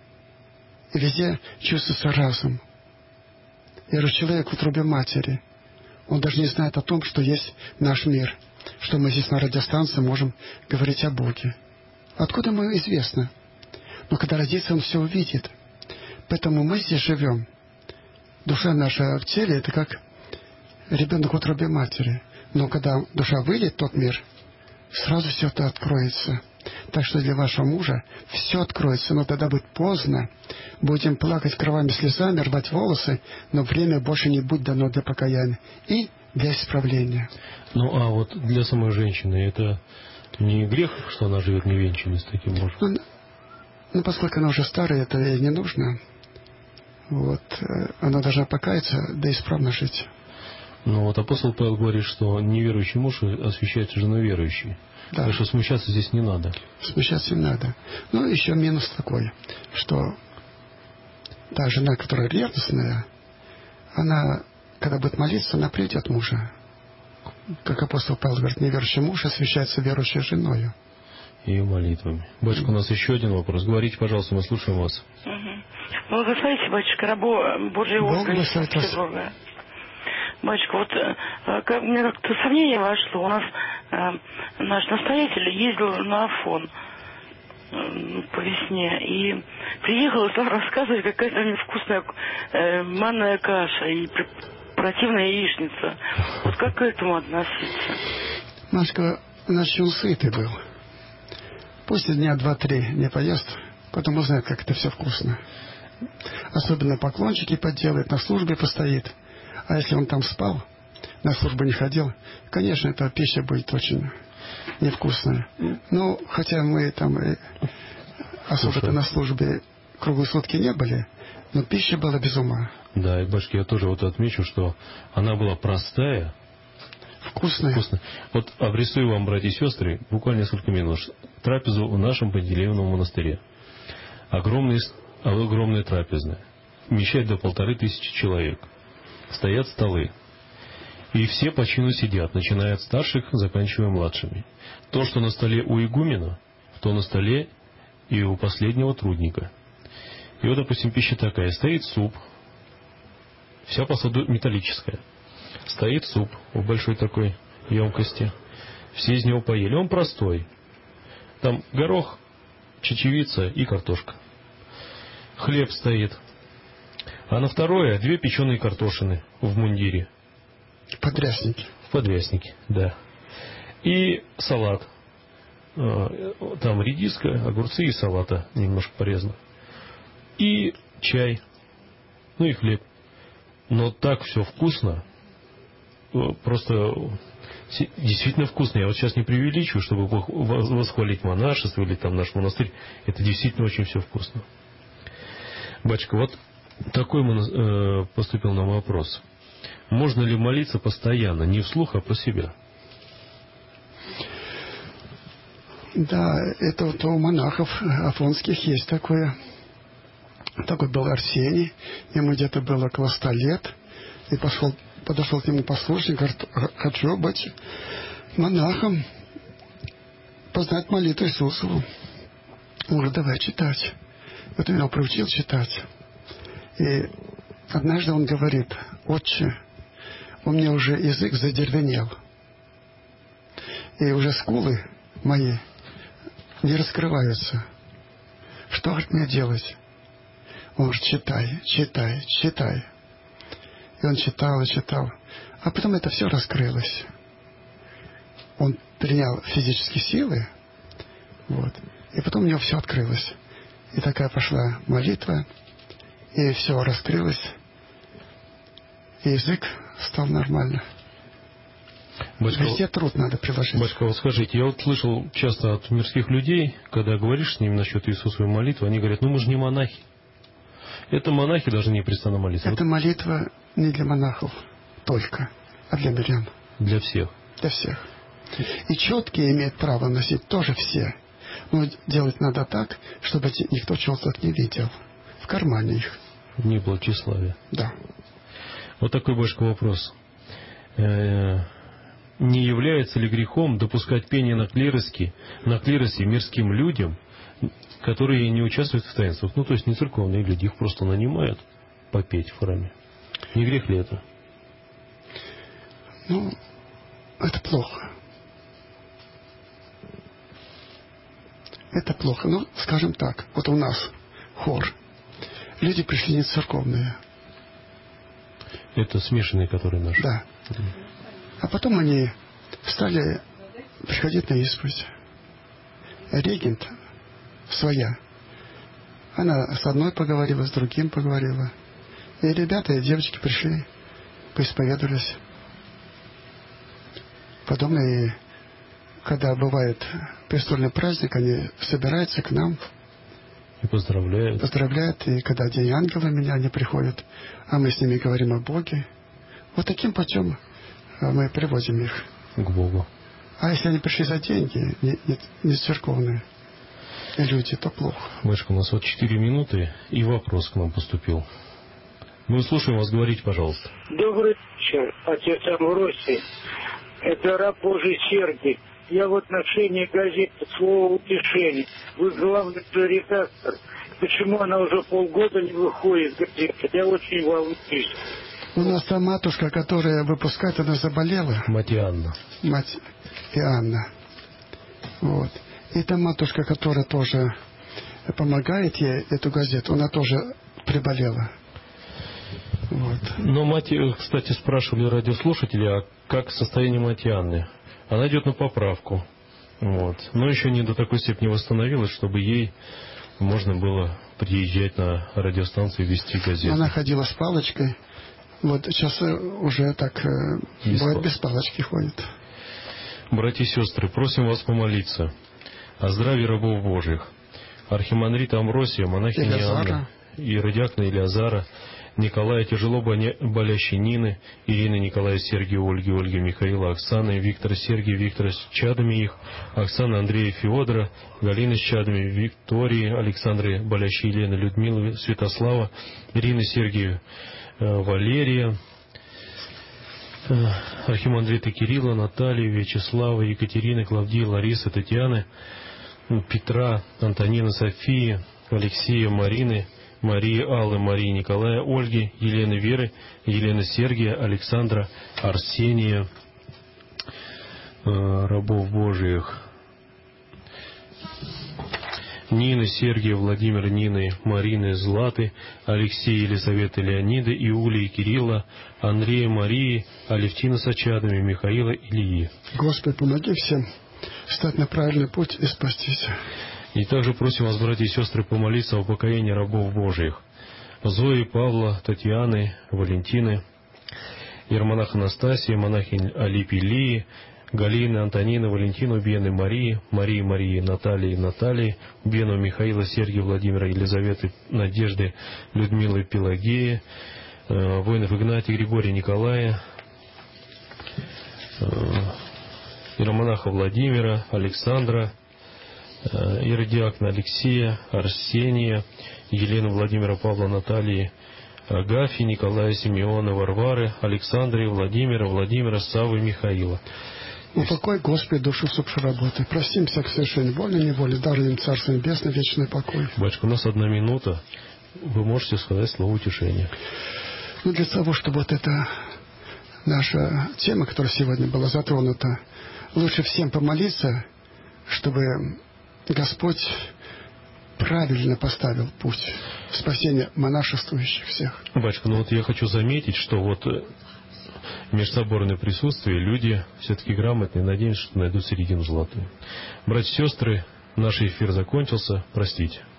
и везде чувствуется разум. И говорю, человек в утробе матери, он даже не знает о том, что есть наш мир, что мы здесь на радиостанции можем говорить о Боге. Откуда ему известно? Но когда родится, он все увидит. Поэтому мы здесь живем. Душа наша в теле — это как ребенок в утробе матери. Но когда душа выйдет в тот мир, сразу все это откроется. Так что для вашего мужа все откроется, но тогда будет поздно. Будем плакать кровавыми слезами, рвать волосы, но время больше не будет дано для покаяния и для исправления. Ну, а вот для самой женщины это не грех, что она живет невенчанной с таким мужем? Ну, ну, поскольку она уже старая, это ей не нужно. Вот. Она должна покаяться, да исправно жить. Ну, вот апостол Павел говорит, что неверующий муж освящает жену верующей. Да. Так что смущаться здесь не надо. Смущаться не надо. Ну, еще минус такой, что та жена, которая ревностная, она, когда будет молиться, она придет мужа. Как апостол Павел говорит, неверующий муж освящается верующей женою. Ее молитвами. Батюшка, у нас еще один вопрос. Говорите, пожалуйста, мы слушаем вас. Угу. Благословите, батюшка, рабо Божьего Бога. Батюшка, вот как, мне как-то сомнение вошло. У нас э, наш настоятель ездил на Афон э, по весне и приехал и стал рассказывать, какая там невкусная э, манная каша и противная яичница. Вот как к этому относиться? Машка, значит, он сытый был. Пусть дня два-три не поест, потом узнает, как это все вкусно. Особенно поклончики подделает, на службе постоит. А если он там спал, на службу не ходил, конечно, эта пища будет очень невкусная. Ну, хотя мы там особо-то на службе круглые сутки не были, но пища была без ума. Да, и, батюшки, я тоже вот отмечу, что она была простая, вкусная. вкусная. Вот обрисую вам, братья и сестры, буквально несколько минут, трапезу в нашем Пантелеевном монастыре. Огромные, огромные трапезные. Вмещает до полторы тысячи человек. Стоят столы. И все по чину сидят, начиная от старших, заканчивая младшими. То, что на столе у игумена, то на столе и у последнего трудника. И вот, допустим, пища такая. Стоит суп, вся посуда металлическая. Стоит суп в большой такой емкости. Все из него поели. Он простой. Там горох, чечевица и картошка. Хлеб стоит. А на второе две печеные картошины в мундире. Подрясники. В подряснике, да. И салат. Там редиска, огурцы и салата немножко порезано. И чай. Ну и хлеб. Но так все вкусно. Просто действительно вкусно. Я вот сейчас не преувеличиваю, чтобы восхвалить монашество или там наш монастырь. Это действительно очень все вкусно. Батюшка, вот такой э, поступил нам вопрос. Можно ли молиться постоянно, не вслух, а про себя? Да, это вот у монахов афонских есть такое. Такой был Арсений, ему где-то было около ста лет. И пошел, подошел к нему послушник, говорит, хочу быть монахом, познать молитву Иисусову. Он говорит, давай читать. Вот он его приучил читать. И однажды он говорит, отче, у меня уже язык задервенел. И уже скулы мои не раскрываются. Что, говорит, мне делать? Он говорит, читай, читай, читай. И он читал и читал. А потом это все раскрылось. Он принял физические силы. Вот. И потом у него все открылось. И такая пошла молитва. И все раскрылось. И язык стал нормально. Батюшка, везде труд надо приложить. Батюшка, вот скажите, я вот слышал часто от мирских людей, когда говоришь с ними насчет Иисусовой молитвы, они говорят, ну мы же не монахи. Это монахи должны непрестанно молиться. Эта вот молитва не для монахов только, а для мирян. Для всех. Для всех. И четкие имеют право носить тоже все. Но делать надо так, чтобы никто четок не видел. В кармане их. Не было тщеславия. Да. Вот такой, батюшка, вопрос. не является ли грехом допускать пение на клиросе, на клиросе мирским людям, которые не участвуют в таинствах? Ну, то есть не церковные люди, их просто нанимают попеть в храме. Не грех ли это? Ну, это плохо. Это плохо. Ну, скажем так, вот у нас хор. Люди пришли не церковные. Это смешанные, которые наши. Да. А потом они стали приходить на исповедь. Регент своя. Она с одной поговорила, с другим поговорила. И ребята, и девочки пришли, поисповедовались. Потом, и когда бывает престольный праздник, они собираются к нам. И поздравляют. Поздравляют. И когда День ангела меня, они приходят, а мы с ними говорим о Боге. Вот таким путем мы приводим их к Богу. А если они пришли за деньги, не, не, не церковные люди, то плохо. Мышка, у нас вот четыре минуты, и вопрос к нам поступил. Мы слушаем вас, говорите, пожалуйста. Добрый вечер, отец Амвросий. Это раб Божий Сергий. Я в отношении газеты «Слово утешения». Вы главный редактор. Почему она уже полгода не выходит, газета? Я очень волнуюсь. У нас та матушка, которая выпускает, она заболела. Мать Иоанна. Мать Иоанна. Вот. И та матушка, которая тоже помогает ей эту газету, она тоже приболела. Вот. Но мать, кстати, спрашивали радиослушатели, а как состояние мать Иоанны? Она идет на поправку. Вот. Но еще не до такой степени восстановилась, чтобы ей можно было приезжать на радиостанцию и вести газету. Она ходила с палочкой. Вот сейчас уже так без, бывает, без палочки ходит. Братья и сестры, просим вас помолиться о здравии рабов Божьих. Архимандрита Амвросия, монахиня Иоанна, иеродиакона Илиазара, Николая, тяжело болящей Нины, Ирины, Николая, Сергия, Ольги, Ольги, Михаила, Оксаны, Виктора, Сергия, Виктора с чадами их, Оксаны, Андрея, Феодора, Галины с чадами, Виктории, Александры, болящей Елены, Людмилы, Святослава, Ирины, Сергия, Валерия, архимандриты Кирилла, Натальи, Вячеслава, Екатерины, Клавдии, Ларисы, Татьяны, Петра, Антонины, Софии, Алексея, Марины, Марии, Аллы, Марии, Николая, Ольги, Елены, Веры, Елены, Сергия, Александра, Арсения, рабов Божиих, Нины, Сергия, Владимира, Нины, Марины, Златы, Алексея, Елизаветы, Леонида, Иулии, Кирилла, Андрея, Марии, Алевтины с очадами, Михаила, Ильи. Господи, помоги всем стать на правильный путь и спастись. И также просим вас, братья и сестры, помолиться о покаянии рабов Божьих. Зои, Павла, Татьяны, Валентины, иеромонах Анастасия, монахинь Алипи, Лии, Галины, Антонины, Валентины, убиенной Марии, Марии, Марии, Натальи, Натальи, убиенного Михаила, Сергия, Владимира, Елизаветы, Надежды, Людмилы, Пелагеи, э, воинов Игнатия, Григория, Николая, э, иеромонаха Владимира, Александра, э, иеродиакона Алексея, Арсения, Елены, Владимира, Павла, Натальи, Агафьи, Николая, Симеона, Варвары, Александры, Владимира, Владимира, Саввы, Михаила. Упокой, Господи, душу усопшей работы. Простим всех совершений воли, неволи, даруем Царство Небесное, вечный покой. Батюшка, у нас одна минута. Вы можете сказать слово утешения. Ну, для того, чтобы вот эта наша тема, которая сегодня была затронута, лучше всем помолиться, чтобы Господь правильно поставил путь спасения монашествующих всех. Батюшка, ну вот я хочу заметить, что вот межсоборное присутствие, люди все-таки грамотные, надеемся, что найдут середину золотую. Братья и сестры, наш эфир закончился. Простите.